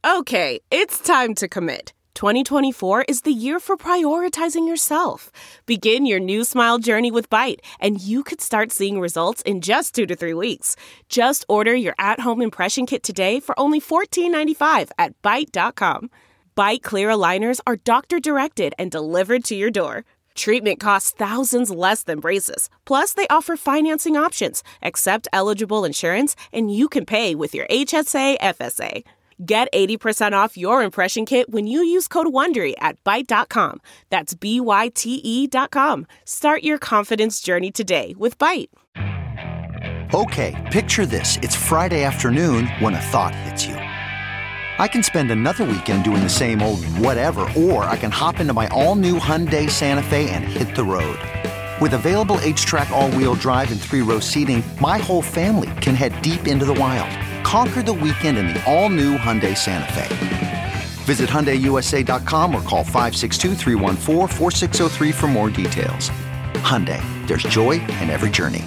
Okay, it's time to commit. 2024 is the year for prioritizing yourself. Begin your new smile journey with Byte, and you could start seeing results in just 2 to 3 weeks. Just order your at-home impression kit today for only $14.95 at Byte.com. Byte Clear aligners are doctor-directed and delivered to your door. Treatment costs thousands less than braces. Plus, they offer financing options, accept eligible insurance, and you can pay with your HSA FSA. Get 80% off your impression kit when you use code WONDERY at Byte.com. That's BYTE.com. Start your confidence journey today with Byte. Okay, picture this. It's Friday afternoon when a thought hits you. I can spend another weekend doing the same old whatever, or I can hop into my all-new Hyundai Santa Fe and hit the road. With available H-Track all-wheel drive and 3-row seating, my whole family can head deep into the wild. Conquer the weekend in the all-new Hyundai Santa Fe. Visit HyundaiUSA.com or call 562-314-4603 for more details. Hyundai, there's joy in every journey.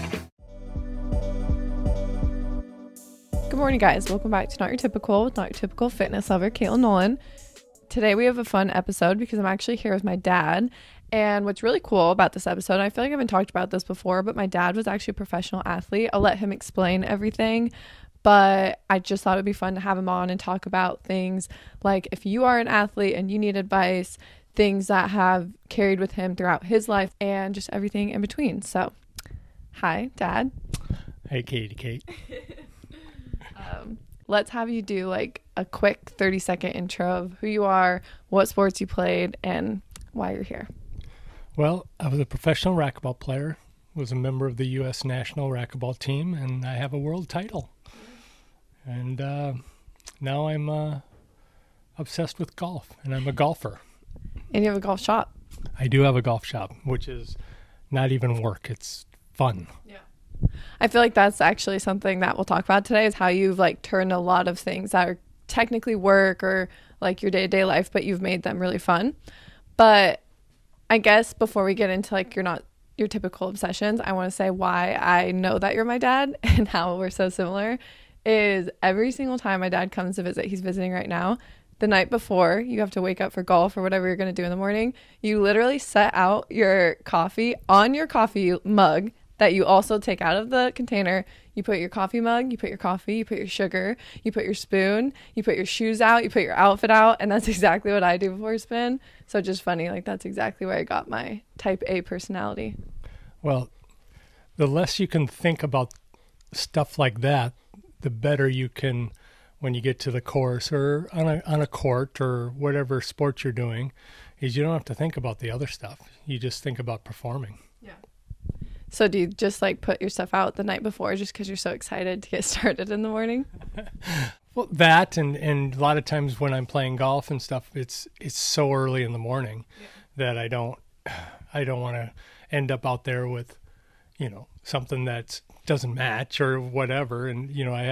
Good morning, guys. Welcome back to Not Your Typical fitness lover, Caitlin Nolan. Today we have a fun episode because I'm actually here with my dad. And what's really cool about this episode, I feel like I haven't talked about this before, but my dad was actually a professional athlete. I'll let him explain everything. But I just thought it'd be fun to have him on and talk about things like if you are an athlete and you need advice, things that have carried with him throughout his life, and just everything in between. So, hi, Dad. Hey, Kate. Let's have you do like a quick 30-second intro of who you are, what sports you played, and why you're here. Well, I was a professional racquetball player, was a member of the U.S. national racquetball team, and I have a world title. And now I'm obsessed with golf, and I'm a golfer. And you have a golf shop. I do have a golf shop, which is not even work. It's fun. Yeah. I feel like that's actually something that we'll talk about today is how you've like turned a lot of things that are technically work or like your day-to-day life, but you've made them really fun. But I guess before we get into like your typical obsessions, I want to say why I know that you're my dad and how we're so similar is every single time my dad comes to visit, he's visiting right now, the night before you have to wake up for golf or whatever you're going to do in the morning, you literally set out your coffee on your coffee mug that you also take out of the container. You put your coffee mug, you put your coffee, you put your sugar, you put your spoon, you put your shoes out, you put your outfit out, and that's exactly what I do before spin. So just funny, like that's exactly where I got my type A personality. Well, the less you can think about stuff like that, the better you can when you get to the course or on a court or whatever sport you're doing, is you don't have to think about the other stuff. You just think about performing. Yeah. So do you just like put your stuff out the night before just because you're so excited to get started in the morning? Well, that and a lot of times when I'm playing golf and stuff, it's so early in the morning that I don't want to end up out there with, something that doesn't match or whatever. And,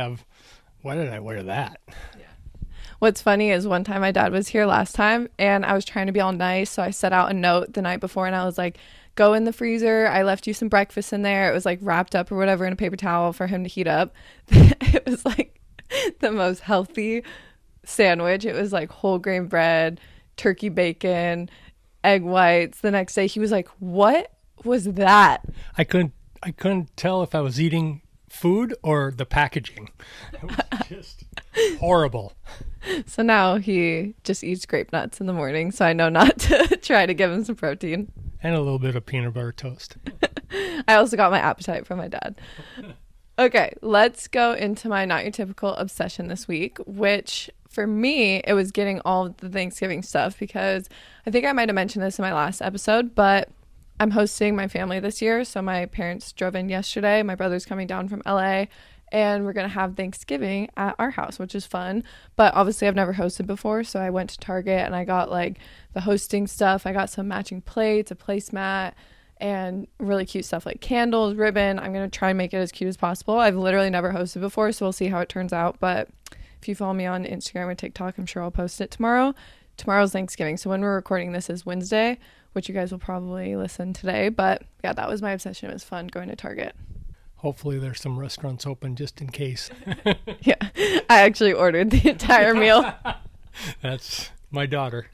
why did I wear that? Yeah. What's funny is one time my dad was here last time and I was trying to be all nice. So I set out a note the night before and I was like, go in the freezer. I left you some breakfast in there. It was like wrapped up or whatever in a paper towel for him to heat up. It was like the most healthy sandwich. It was like whole grain bread, turkey bacon, egg whites. The next day he was like, what was that? I couldn't tell if I was eating food or the packaging. It was just horrible. So now he just eats grape nuts in the morning. So I know not to try to give him some protein. And a little bit of peanut butter toast. I also got my appetite from my dad. Okay, let's go into my Not Your Typical obsession this week, which for me, it was getting all of the Thanksgiving stuff because I think I might have mentioned this in my last episode, but I'm hosting my family this year. So my parents drove in yesterday. My brother's coming down from LA and we're going to have Thanksgiving at our house, which is fun. But obviously I've never hosted before. So I went to Target and I got like the hosting stuff. I got some matching plates, a placemat, and really cute stuff like candles, ribbon. I'm going to try and make it as cute as possible. I've literally never hosted before, so we'll see how it turns out. But if you follow me on Instagram or TikTok, I'm sure I'll post it tomorrow. Tomorrow's Thanksgiving. So when we're recording this is Wednesday, which you guys will probably listen today. But yeah, that was my obsession. It was fun going to Target. Hopefully there's some restaurants open just in case. Yeah, I actually ordered the entire meal. That's my daughter.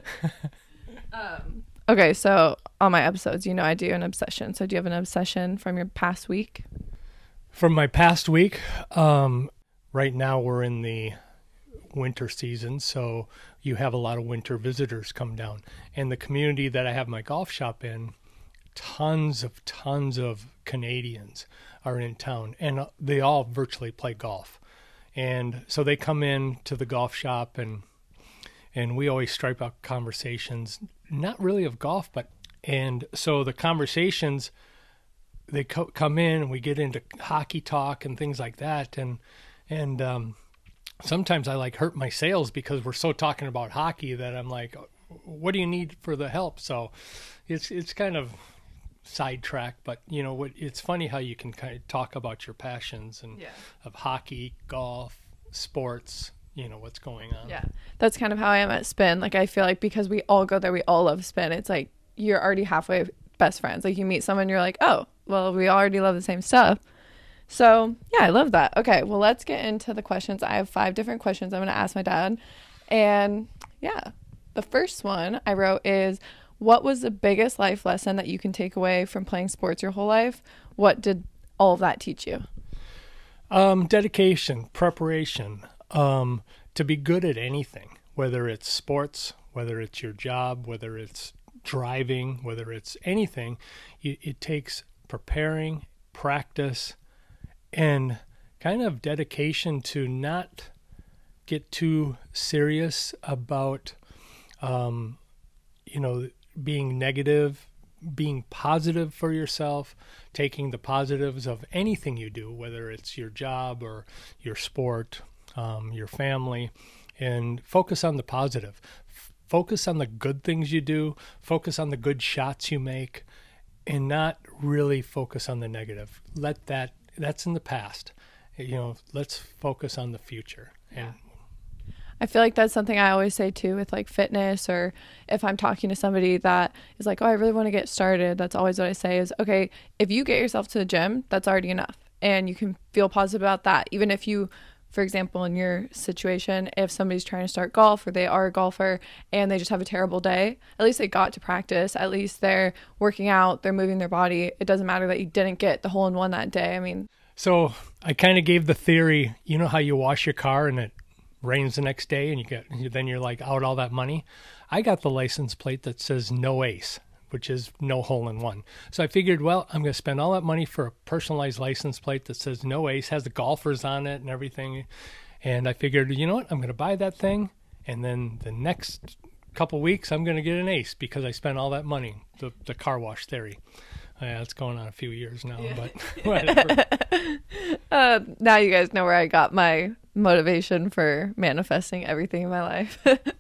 Okay, so on my episodes, I do an obsession. So do you have an obsession from your past week? From my past week, right now we're in the winter season, so you have a lot of winter visitors come down. And the community that I have my golf shop in, tons of Canadians are in town, and they all virtually play golf. And so they come in to the golf shop, and we always stripe out conversations, not really of golf, and so the conversations, they come in and we get into hockey talk and things like that. And sometimes I hurt my sales because we're so talking about hockey that I'm like, what do you need for the help? So it's kind of sidetracked, but it's funny how you can kind of talk about your passions and of hockey, golf, sports, what's going on. Yeah. That's kind of how I am at spin. I feel like because we all go there, we all love spin. It's like you're already halfway best friends. You meet someone, you're like, oh, well, we already love the same stuff. So yeah, I love that. Okay, well, let's get into the questions. I have 5 different questions I'm going to ask my dad. And yeah, the first one I wrote is, what was the biggest life lesson that you can take away from playing sports your whole life? What did all of that teach you? Dedication, preparation, to be good at anything, whether it's sports, whether it's your job, whether it's driving, whether it's anything. It takes preparing, practice, and kind of dedication to not get too serious about, being negative, being positive for yourself, taking the positives of anything you do, whether it's your job or your sport, your family, and focus on the positive. Focus on the good things you do, focus on the good shots you make, and not really focus on the negative. That's in the past. Let's focus on the future. And I feel like that's something I always say too with fitness, or if I'm talking to somebody that is like, oh, I really want to get started. That's always what I say is, okay, if you get yourself to the gym, that's already enough. And you can feel positive about that. Even if you, for example, in your situation, if somebody's trying to start golf or they are a golfer and they just have a terrible day, at least they got to practice. At least they're working out, they're moving their body. It doesn't matter that you didn't get the hole-in-one that day. I mean, so I kind of gave the theory, how you wash your car and it rains the next day and then you're out all that money. I got the license plate that says no ace, which is no hole-in-one. So I figured, well, I'm going to spend all that money for a personalized license plate that says no ace, has the golfers on it and everything. And I figured, you know what, I'm going to buy that thing, and then the next couple weeks I'm going to get an ace because I spent all that money, the car wash theory. It's going on a few years now, but whatever. Now you guys know where I got my motivation for manifesting everything in my life.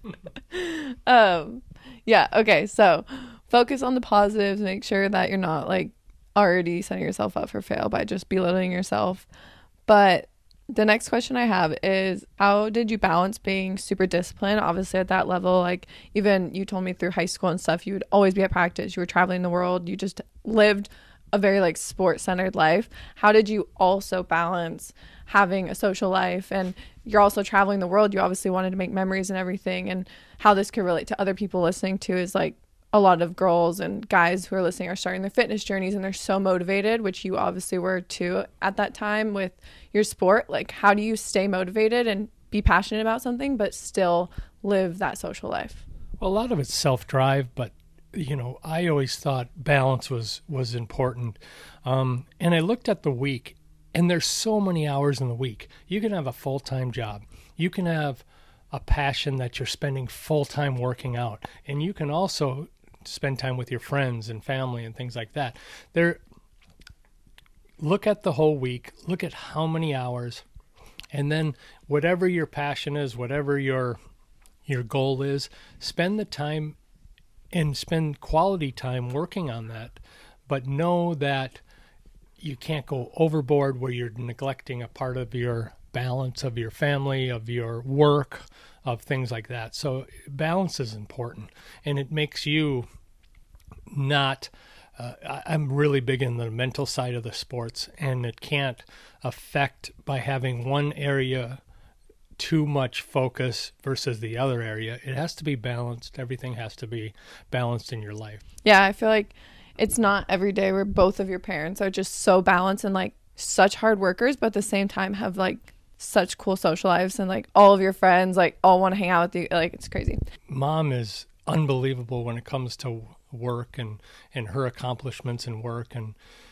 Yeah, okay, so focus on the positives. Make sure that you're not already setting yourself up for fail by just belittling yourself. But the next question I have is, how did you balance being super disciplined? Obviously at that level, even you told me through high school and stuff, you would always be at practice. You were traveling the world. You just lived a very sport-centered life. How did you also balance having a social life, and you're also traveling the world? You obviously wanted to make memories and everything, and how this could relate to other people listening to is a lot of girls and guys who are listening are starting their fitness journeys and they're so motivated, which you obviously were too at that time with your sport. How do you stay motivated and be passionate about something but still live that social life? Well, a lot of it's self-drive, but I always thought balance was important. And I looked at the week, and there's so many hours in the week. You can have a full-time job. You can have a passion that you're spending full-time working out, and you can also spend time with your friends and family and things like that. Look at the whole week, look at how many hours, and then whatever your passion is, whatever your goal is, spend the time and spend quality time working on that. But know that you can't go overboard where you're neglecting a part of your balance, of your family, of your work, of things like that. So balance is important, and it makes you not I'm really big in the mental side of the sports, and it can't affect by having one area too much focus versus the other area. It has to be balanced. Everything has to be balanced in your life. Yeah, I feel like it's not every day where both of your parents are just so balanced and like such hard workers, but at the same time have like such cool social lives, and like all of your friends like all want to hang out with you. Like, it's crazy. Mom is unbelievable when it comes to work and her accomplishments in work and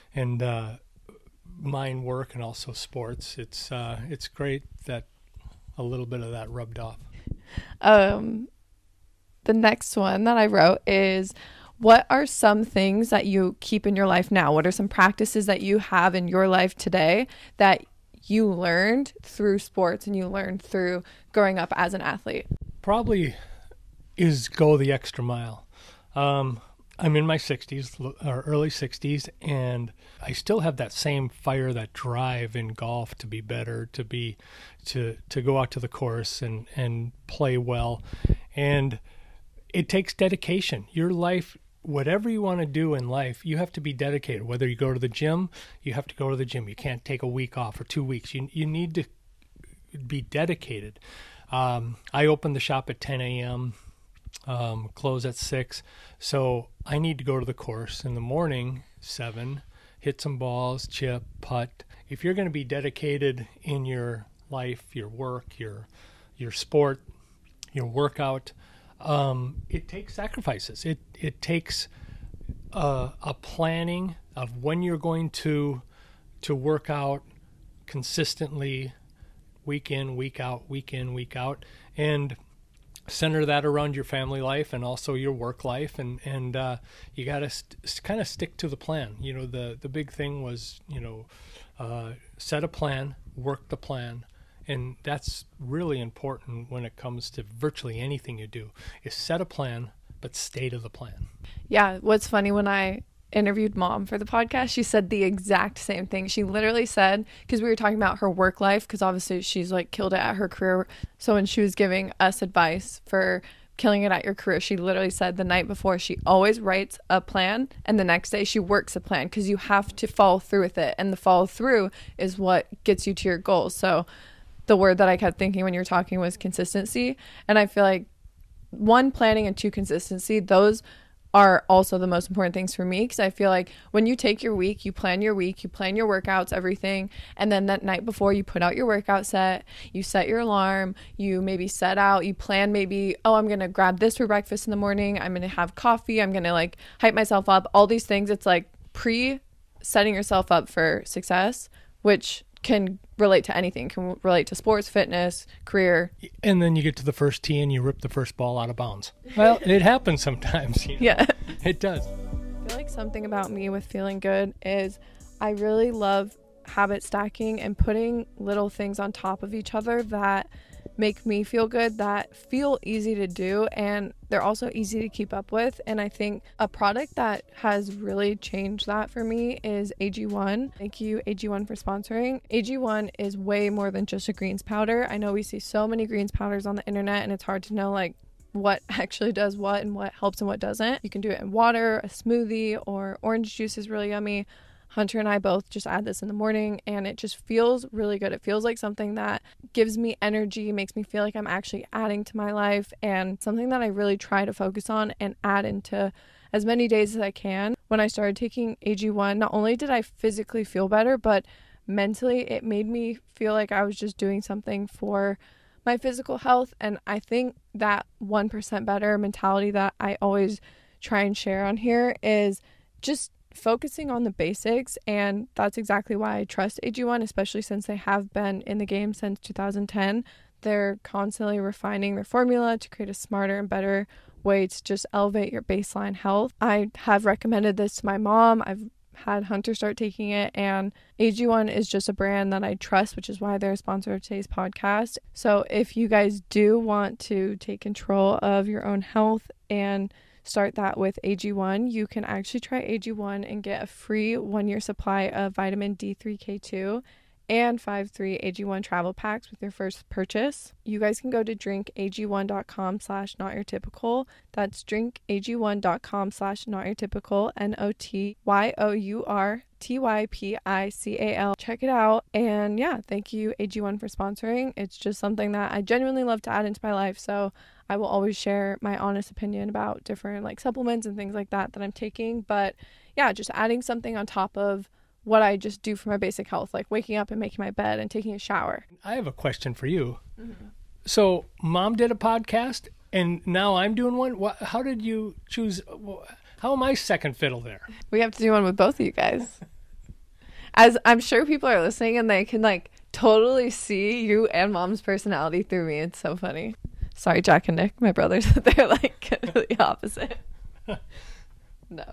mine work and also sports. It's great that a little bit of that rubbed off. The next one that I wrote is, what are some things that you keep in your life now? What are some practices that you have in your life today that you learned through sports and you learned through growing up as an athlete? Probably is go the extra mile. I'm in my 60s, or early 60s, and I still have that same fire, that drive in golf to be better, to go out to the course and play well. And it takes dedication. Your life, whatever you want to do in life, you have to be dedicated. Whether you go to the gym, you have to go to the gym. You can't take a week off or 2 weeks. You need to be dedicated. I open the shop at 10 a.m., close at 6. So I need to go to the course in the morning, 7, hit some balls, chip, putt. If you're going to be dedicated in your life, your work, your sport, your workout, it takes sacrifices. It takes a planning of when you're going to work out consistently, week in, week out, week in, week out, and center that around your family life and also your work life, and you got to kind of stick to the plan. You know, the big thing was, set a plan, work the plan, and that's really important when it comes to virtually anything you do, is set a plan, but stay to the plan. Yeah, what's funny, when I interviewed Mom for the podcast, she said the exact same thing. She literally said, because we were talking about her work life, because obviously she's like killed it at her career. So when she was giving us advice for killing it at your career, she literally said the night before she always writes a plan and the next day she works a plan, because you have to follow through with it, and the follow through is what gets you to your goals. So the word that I kept thinking when you were talking was consistency. And I feel like 1, planning, and 2, consistency, those are also the most important things for me, because I feel like when you take your week, you plan your workouts, everything, and then that night before you put out your workout set, you set your alarm, you maybe set out, you plan maybe, I'm going to grab this for breakfast in the morning, I'm going to have coffee, I'm going to like hype myself up, all these things. It's like setting yourself up for success, which can relate to anything, can relate to sports, fitness, career. And then you get to the first tee and you rip the first ball out of bounds. Well, it happens sometimes. Yeah, it does. I feel like something about me with feeling good is I really love habit stacking and putting little things on top of each other that make me feel good, that feel easy to do, and they're also easy to keep up with. And I think a product that has really changed that for me is AG1. Thank you, AG1, for sponsoring. AG1 is way more than just a greens powder. I know we see so many greens powders on the internet, and it's hard to know like what actually does what and what helps and what doesn't. You can do it in water, a smoothie, or orange juice is really yummy. Hunter and I both just add this in the morning, and it just feels really good. It feels like something that gives me energy, makes me feel like I'm actually adding to my life, and something that I really try to focus on and add into as many days as I can. When I started taking AG1, not only did I physically feel better, but mentally it made me feel like I was just doing something for my physical health. And I think that 1% better mentality that I always try and share on here is just focusing on the basics, and that's exactly why I trust AG1, especially since they have been in the game since 2010. They're constantly refining their formula to create a smarter and better way to just elevate your baseline health. I have recommended this to my mom. I've had Hunter start taking it, and AG1 is just a brand that I trust, which is why they're a sponsor of today's podcast. So if you guys do want to take control of your own health and start that with AG1, you can actually try AG1 and get a free 1-year supply of vitamin D3K2 and 5-3 AG1 travel packs with your first purchase. You guys can go to drinkag1.com/notyourtypical. That's drinkag1.com/notyourtypical, TYPICAL. Check it out. And yeah, thank you AG1 for sponsoring. It's just something that I genuinely love to add into my life. So I will always share my honest opinion about different like supplements and things like that I'm taking. But yeah, just adding something on top of what I just do for my basic health, like waking up and making my bed and taking a shower. I have a question for you. So Mom did a podcast and now I'm doing one. How did you choose? How am I second fiddle there? We have to do one with both of you guys. As I'm sure people are listening and they can like totally see you and Mom's personality through me. It's so funny. Sorry, Jack and Nick, my brothers. They're like the opposite. No.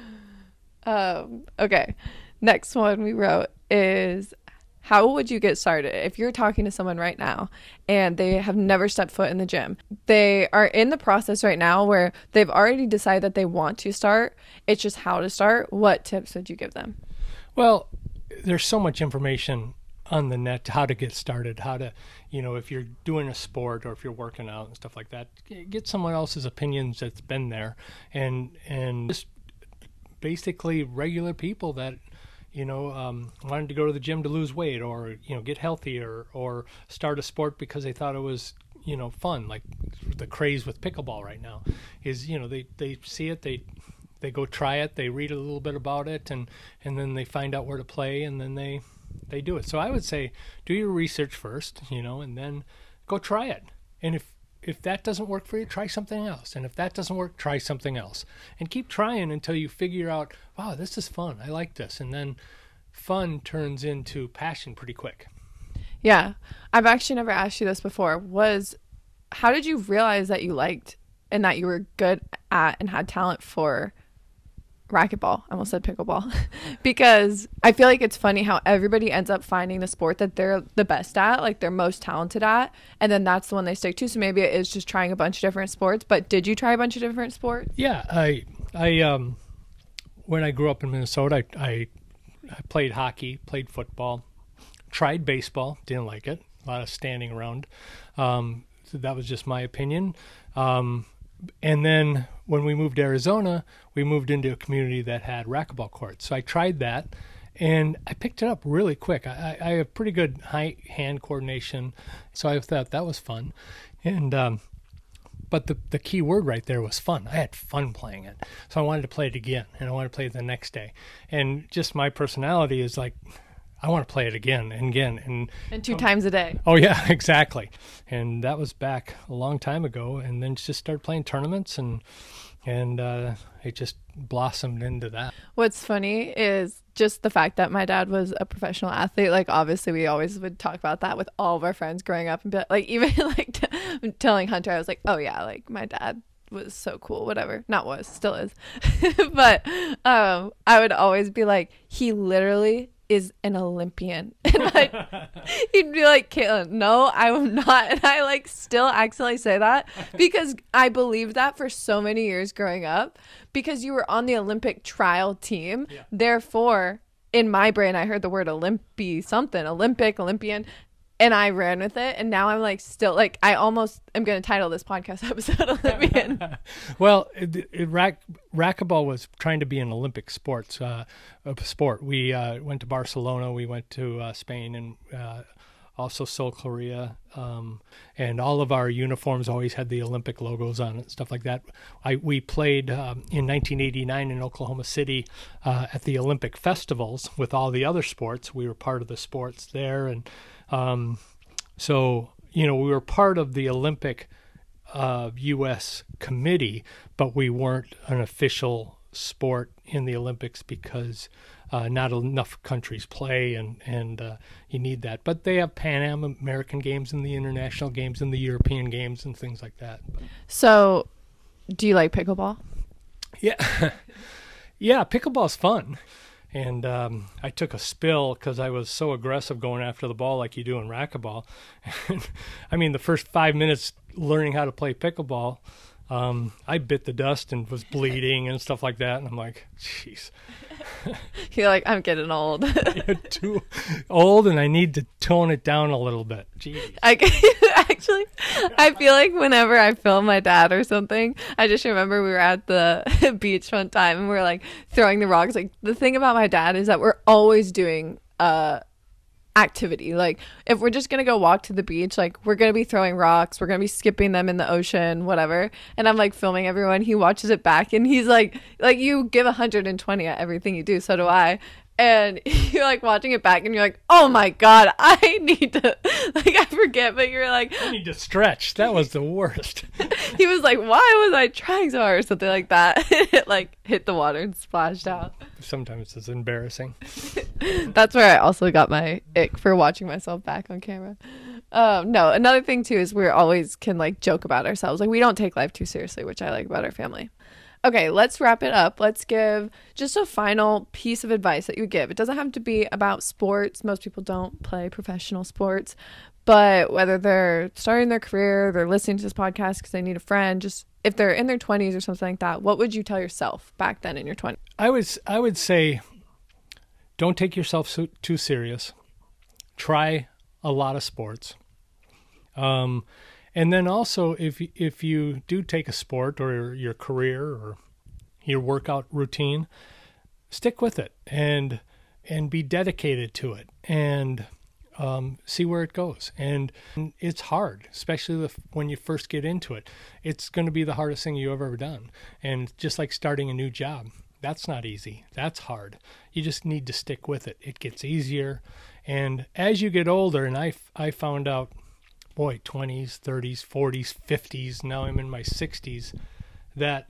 Okay. Next one we wrote is, how would you get started if you're talking to someone right now and they have never stepped foot in the gym? They are in the process right now where they've already decided that they want to start. It's just how to start. What tips would you give them? Well, there's so much information on the net, how to get started, how to, if you're doing a sport or if you're working out and stuff like that, get someone else's opinions that's been there and just basically regular people that wanted to go to the gym to lose weight or, get healthier or start a sport because they thought it was, fun. Like the craze with pickleball right now is, they see it, they go try it, they read a little bit about it and then they find out where to play and then they do it. So I would say do your research first, and then go try it. And if that doesn't work for you, try something else. And if that doesn't work, try something else. And keep trying until you figure out, wow, this is fun. I like this. And then fun turns into passion pretty quick. Yeah. I've actually never asked you this before. How did you realize that you liked and that you were good at and had talent for racquetball? I almost said pickleball. Because I feel like it's funny how everybody ends up finding the sport that they're the best at, like they're most talented at, and then that's the one they stick to. So maybe it is just trying a bunch of different sports. But did you try a bunch of different sports? Yeah, I when I grew up in Minnesota, I played hockey, played football, tried baseball, didn't like it. A lot of standing around. So that was just my opinion. And then when we moved to Arizona, we moved into a community that had racquetball courts. So I tried that, and I picked it up really quick. I have pretty good hand coordination, so I thought that was fun. And but the key word right there was fun. I had fun playing it, so I wanted to play it again, and I wanted to play it the next day. And just my personality is like, I want to play it again and again. And 2 times a day. Oh, yeah, exactly. And that was back a long time ago. And then just started playing tournaments and it just blossomed into that. What's funny is just the fact that my dad was a professional athlete. Like, obviously, we always would talk about that with all of our friends growing up. And be like, even like telling Hunter, I was like, oh, yeah, like my dad was so cool, whatever. Not was, still is. But I would always be like, he literally is an Olympian. And like he'd be like, Caitlin, no, I'm not. And I like still accidentally say that because I believed that for so many years growing up because you were on the Olympic trial team. Yeah. Therefore, in my brain, I heard the word Olympian, and I ran with it. And now I'm like still like I almost am going to title this podcast episode Olympian. Well, racquetball was trying to be an Olympic sport. We went to Barcelona, we went to Spain, and also Seoul, Korea. And all of our uniforms always had the Olympic logos on it, stuff like that. We played in 1989 in Oklahoma City at the Olympic festivals with all the other sports. We were part of the sports there, and so, we were part of the Olympic U.S. committee, but we weren't an official sport in the Olympics because not enough countries play, and you need that. But they have Pan American Games and the International Games and the European Games and things like that. So, do you like pickleball? Yeah. Yeah, pickleball's fun. And I took a spill because I was so aggressive going after the ball like you do in racquetball. I mean, the first 5 minutes learning how to play pickleball, I bit the dust and was bleeding and stuff like that. And I'm like, jeez. You're like, I'm getting old. Too old, and I need to tone it down a little bit. Jeez. I Actually, I feel like whenever I film my dad or something, I just remember we were at the beach one time and we were like throwing the rocks. Like the thing about my dad is that we're always doing activity. Like if we're just gonna go walk to the beach, like we're gonna be throwing rocks, we're gonna be skipping them in the ocean, whatever. And I'm like filming everyone. He watches it back and he's like you give 120 at everything you do, so do I. And you're like watching it back and you're like, oh my God, I need to, like, I forget, but you're like, I need to stretch. That was the worst. He was like, why was I trying so hard or something like that? It like hit the water and splashed out. Sometimes it's embarrassing. That's where I also got my ick for watching myself back on camera. No, another thing too is we always can like joke about ourselves. Like we don't take life too seriously, which I like about our family. Okay, let's wrap it up. Let's give just a final piece of advice that you would give. It doesn't have to be about sports. Most people don't play professional sports, but whether they're starting their career, they're listening to this podcast because they need a friend, just if they're in their 20s or something like that, what would you tell yourself back then in your 20s? I would say don't take yourself too serious. Try a lot of sports. And then also, if you do take a sport or your career or your workout routine, stick with it and be dedicated to it and see where it goes. And it's hard, especially when you first get into it. It's going to be the hardest thing you've ever done. And just like starting a new job, that's not easy. That's hard. You just need to stick with it. It gets easier. And as you get older, and I found out, boy, 20s, 30s, 40s, 50s, now I'm in my 60s, that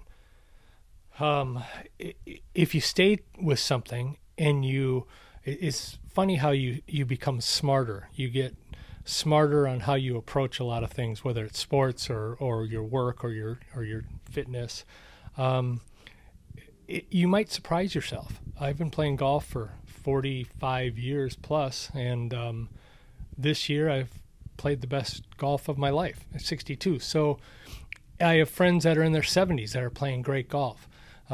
if you stay with something and it's funny how you become smarter. You get smarter on how you approach a lot of things, whether it's sports or your work or your fitness. You might surprise yourself. I've been playing golf for 45 years plus, and this year I've played the best golf of my life at 62. So I have friends that are in their 70s that are playing great golf.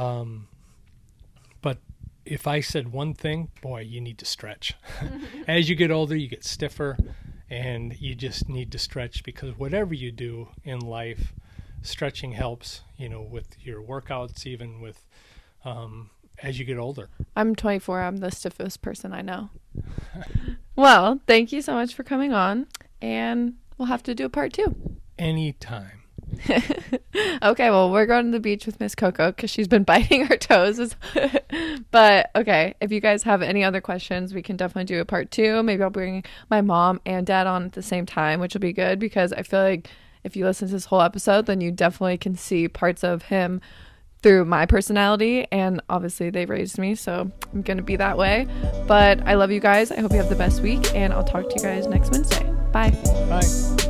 But if I said one thing, boy, you need to stretch. As you get older, you get stiffer, and you just need to stretch because whatever you do in life, stretching helps, with your workouts, even with as you get older. I'm 24. I'm the stiffest person I know. Well, thank you so much for coming on. And we'll have to do a part 2. Anytime. Okay, well, we're going to the beach with Miss Coco because she's been biting her toes. But, okay, if you guys have any other questions, we can definitely do a part 2. Maybe I'll bring my mom and dad on at the same time, which will be good because I feel like if you listen to this whole episode, then you definitely can see parts of him through my personality, and obviously they raised me, so I'm going to be that way. But I love you guys. I hope you have the best week, and I'll talk to you guys next Wednesday. Bye. Bye.